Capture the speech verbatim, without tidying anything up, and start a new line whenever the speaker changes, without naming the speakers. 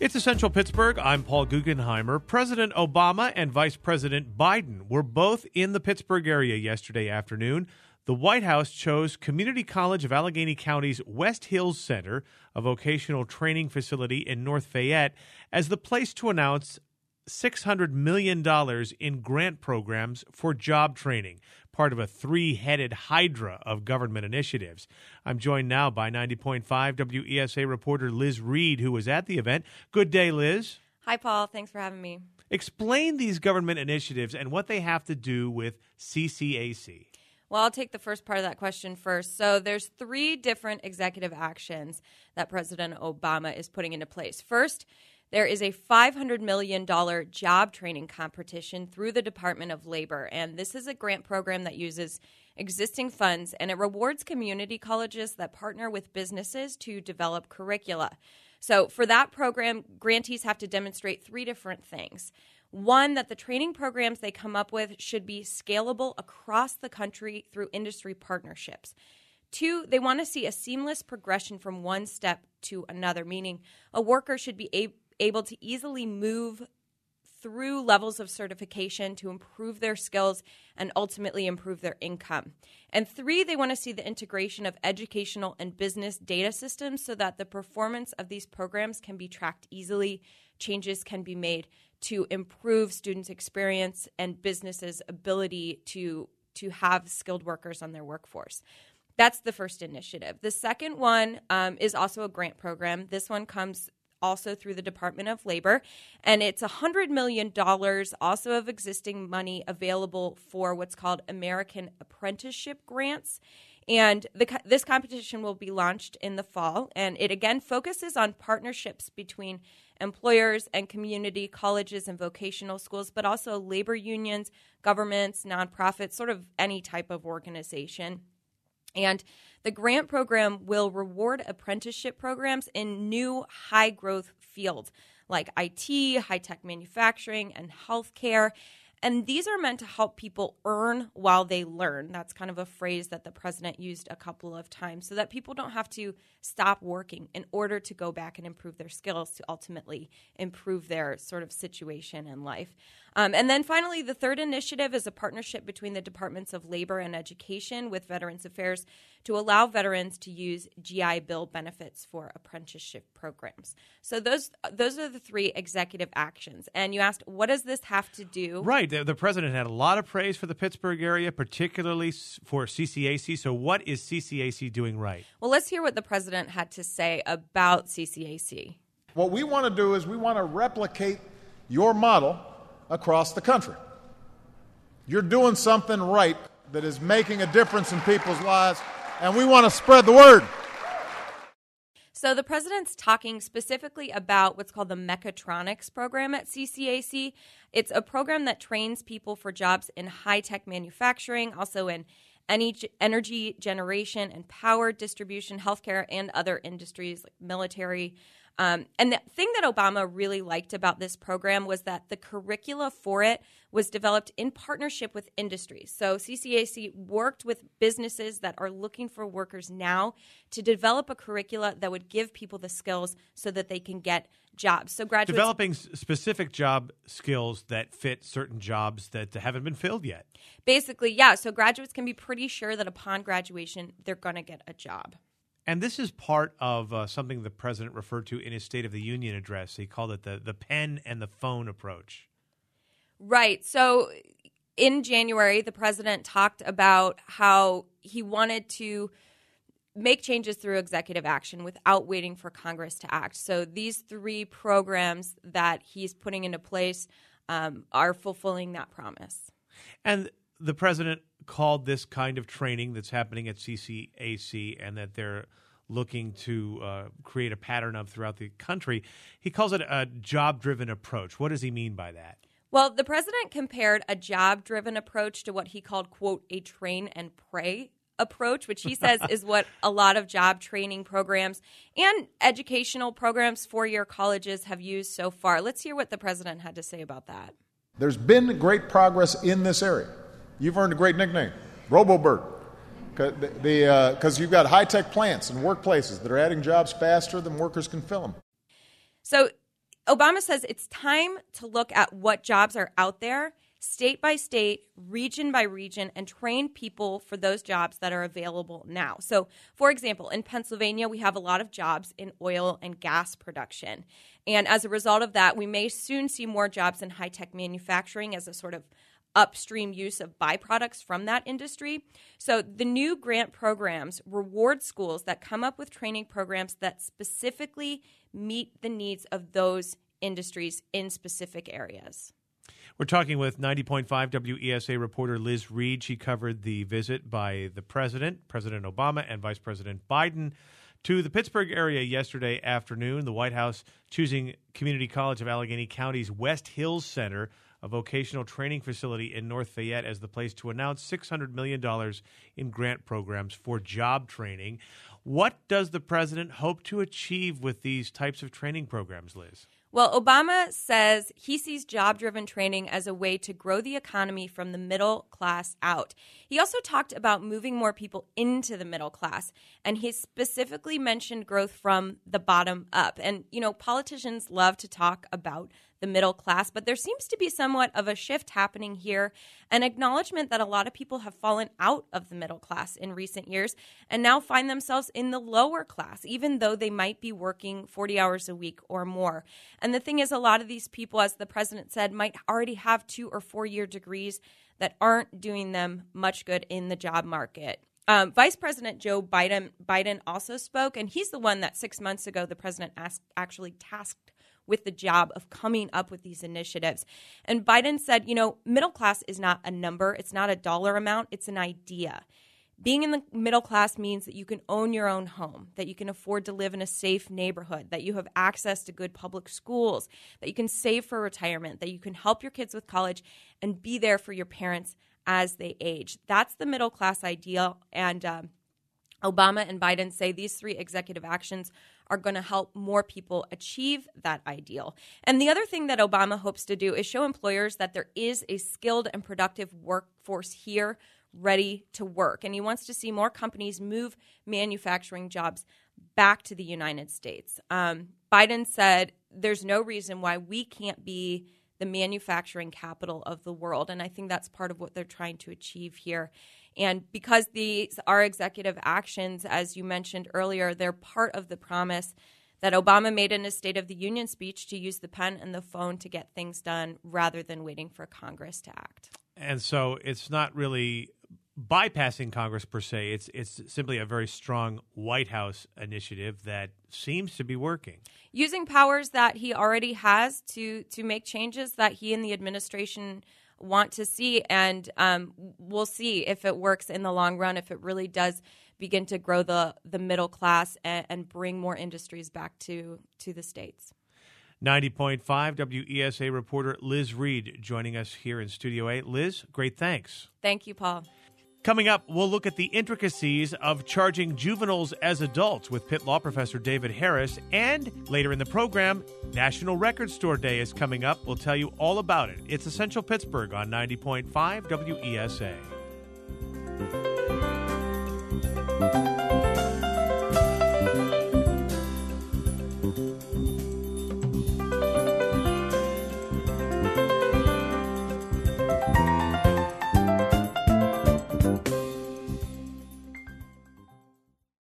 It's Essential Pittsburgh. I'm Paul Guggenheimer. President Obama and Vice President Biden were both in the Pittsburgh area yesterday afternoon. The White House chose Community College of Allegheny County's West Hills Center, a vocational training facility in North Fayette, as the place to announce six hundred million dollars in grant programs for job training, part of a three-headed hydra of government initiatives. I'm joined now by ninety point five W E S A reporter Liz Reed, who was at the event. Good day, Liz.
Hi, Paul. Thanks for having me.
Explain these government initiatives and what they have to do with C C A C.
Well, I'll take the first part of that question first. So there's three different executive actions that President Obama is putting into place. First, there is a five hundred million dollars job training competition through the Department of Labor, and this is a grant program that uses existing funds, and it rewards community colleges that partner with businesses to develop curricula. So for that program, grantees have to demonstrate three different things. One, that the training programs they come up with should be scalable across the country through industry partnerships. Two, they want to see a seamless progression from one step to another, meaning a worker should be able able to easily move through levels of certification to improve their skills and ultimately improve their income. And three, they want to see the integration of educational and business data systems so that the performance of these programs can be tracked easily, changes can be made to improve students' experience and businesses' ability to, to have skilled workers on their workforce. That's the first initiative. The second one um, is also a grant program. This one comes also through the Department of Labor, and it's one hundred million dollars also of existing money available for what's called American Apprenticeship Grants. And the, this competition will be launched in the fall, and it again focuses on partnerships between employers and community colleges and vocational schools, but also labor unions, governments, nonprofits, sort of any type of organization. And the grant program will reward apprenticeship programs in new high-growth fields like I T, high-tech manufacturing, and healthcare. And these are meant to help people earn while they learn. That's kind of a phrase that the president used a couple of times, so that people don't have to stop working in order to go back and improve their skills to ultimately improve their sort of situation in life. Um, and then finally, the third initiative is a partnership between the Departments of Labor and Education with Veterans Affairs to allow veterans to use G I Bill benefits for apprenticeship programs. So those those are the three executive actions. And you asked, what does this have to do?
Right. The, the president had a lot of praise for the Pittsburgh area, particularly for C C A C. So what is C C A C doing right?
Well, let's hear what the president had to say about C C A C.
What we want to do is we want to replicate your model across the country. You're doing something right that is making a difference in people's lives, and we want to spread the word.
So the president's talking specifically about what's called the Mechatronics program at C C A C. It's a program that trains people for jobs in high-tech manufacturing, also in energy generation and power distribution, healthcare, and other industries like military. Um, and the thing that Obama really liked about this program was that the curricula for it was developed in partnership with industries. So C C A C worked with businesses that are looking for workers now to develop a curricula that would give people the skills so that they can get jobs. So graduates
developing specific job skills that fit certain jobs that haven't been filled yet.
Basically, yeah. So graduates can be pretty sure that upon graduation, they're going to get a job.
And this is part of uh, something the president referred to in his State of the Union address. He called it the, the pen and the phone approach.
Right. So in January, the president talked about how he wanted to make changes through executive action without waiting for Congress to act. So these three programs that he's putting into place um, are fulfilling that promise.
And the president called this kind of training that's happening at C C A C and that they're looking to uh, create a pattern of throughout the country, he calls it a job-driven approach. What does he mean by that?
Well, the president compared a job-driven approach to what he called, quote, a train and pray approach, which he says is what a lot of job training programs and educational programs, four-year colleges have used so far. Let's hear what the president had to say about that.
There's been great progress in this area. You've earned a great nickname, RoboBird, because uh, you've got high-tech plants and workplaces that are adding jobs faster than workers can fill them.
So Obama says it's time to look at what jobs are out there, state by state, region by region, and train people for those jobs that are available now. So, for example, in Pennsylvania, we have a lot of jobs in oil and gas production. And as a result of that, we may soon see more jobs in high-tech manufacturing as a sort of upstream use of byproducts from that industry. So the new grant programs reward schools that come up with training programs that specifically meet the needs of those industries in specific areas.
We're talking with ninety point five W E S A reporter Liz Reed. She covered the visit by the president, President Obama, and Vice President Biden to the Pittsburgh area yesterday afternoon. The White House choosing Community College of Allegheny County's West Hills Center, a vocational training facility in North Fayette, as the place to announce six hundred million dollars in grant programs for job training. What does the president hope to achieve with these types of training programs, Liz?
Well, Obama says he sees job-driven training as a way to grow the economy from the middle class out. He also talked about moving more people into the middle class, and he specifically mentioned growth from the bottom up. And, you know, politicians love to talk about the middle class, but there seems to be somewhat of a shift happening here, an acknowledgement that a lot of people have fallen out of the middle class in recent years and now find themselves in the lower class, even though they might be working forty hours a week or more. And the thing is, a lot of these people, as the president said, might already have two or four-year degrees that aren't doing them much good in the job market. Um, Vice President Joe Biden, Biden also spoke, and he's the one that six months ago the president asked, actually tasked with the job of coming up with these initiatives. And Biden said, you know, middle class is not a number. It's not a dollar amount. It's an idea. Being in the middle class means that you can own your own home, that you can afford to live in a safe neighborhood, that you have access to good public schools, that you can save for retirement, that you can help your kids with college and be there for your parents as they age. That's the middle class ideal. And um, Obama and Biden say these three executive actions are going to help more people achieve that ideal. And the other thing that Obama hopes to do is show employers that there is a skilled and productive workforce here ready to work. And he wants to see more companies move manufacturing jobs back to the United States. Um, Biden said there's no reason why we can't be the manufacturing capital of the world. And I think that's part of what they're trying to achieve here. And because these are executive actions, as you mentioned earlier, they're part of the promise that Obama made in his State of the Union speech to use the pen and the phone to get things done rather than waiting for Congress to act.
And so it's not really bypassing Congress per se. It's it's simply a very strong White House initiative that seems to be working.
Using powers that he already has to to make changes that he and the administration want to see, and um, we'll see if it works in the long run, if it really does begin to grow the, the middle class and, and bring more industries back to, to the states.
ninety point five W E S A reporter Liz Reed joining us here in Studio A. Liz, great thanks.
Thank you, Paul.
Coming up, we'll look at the intricacies of charging juveniles as adults with Pitt Law professor David Harris. And later in the program, National Record Store Day is coming up. We'll tell you all about it. It's Essential Pittsburgh on ninety point five W E S A.